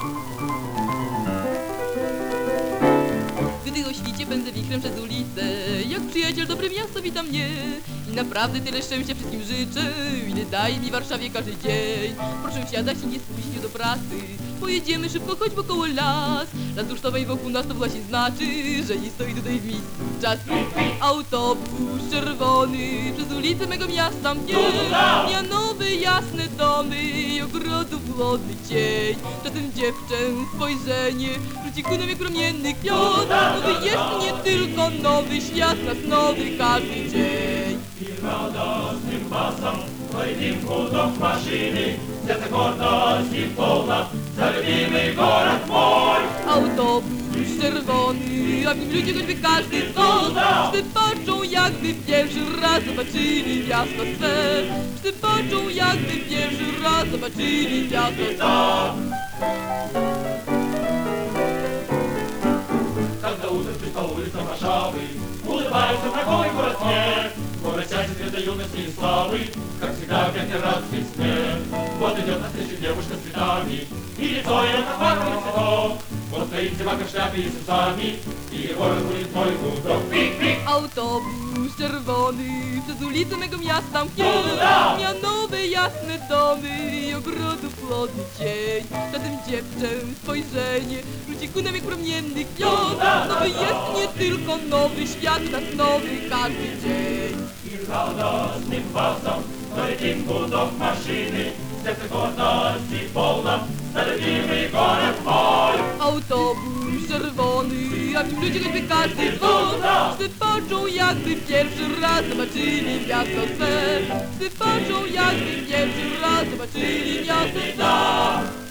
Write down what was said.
Gdy o świcie pędzę wichrem przez ulicę, jak przyjaciel dobre miasto wita mnie. I naprawdę tyle szczęścia wszystkim życzę, ile daje mi w Warszawie każdy dzień. Proszę wsiadać i nie spóźnić do pracy, pojedziemy szybko, choć wokoło las. Las rusztowej wokół nas to właśnie znaczy, że nie stoi tutaj w miejscu czas. Autobus czerwony przez ulicę mego miasta mnie mija nowe jasne domy i ogrodów chłodny cień. Czasem dziewczę spojrzenie rzuci ku nam jak promienny kwiat. Nowy jest nie tylko nowy świat, nas nowy każdy dzień. I radosnym basem pojedziemy do maszyny, serce гордости полна, zalubimy город mój. Autobus czerwony, a w nim ludzie choćby każdy stąd. Wszyscy patrzą jakby pierwszy raz zobaczyli miasto swe. Wszyscy patrzą jakby pierwszy raz zobaczyli miasto swe. Когда утром спишь по улицам Варшавы, улыбается знакомый город мне. Возвращайся цвета юности и славы, как всегда в пятый раз в весне. Вот идет навстречу девушка с цветами, и лицо ее как маковых цветов. Вот стоит зевака в шляпе и с усами, и город будет мой гудок. Пик-пик! Autobus czerwony przez ulicę mego miasta mknie. Mija nowe jasne domy i ogrodów chłodny cień. Czasem dziewczę spojrzenie rzuci ku nam jak promienny kwiat. Nowy jest nie tylko nowy świat, nas nowy każdy dzień. I radosnym basem doleciим гудок машины, сердце гордости полно, zalubimy город mój. Autobus czerwony, a w nim ludzie choćby każdy stąd. Wszyscy patrzą jakby pierwszy raz zobaczyli miasto swe. Wszyscy patrzą jakby pierwszy raz zobaczyli miasto swe.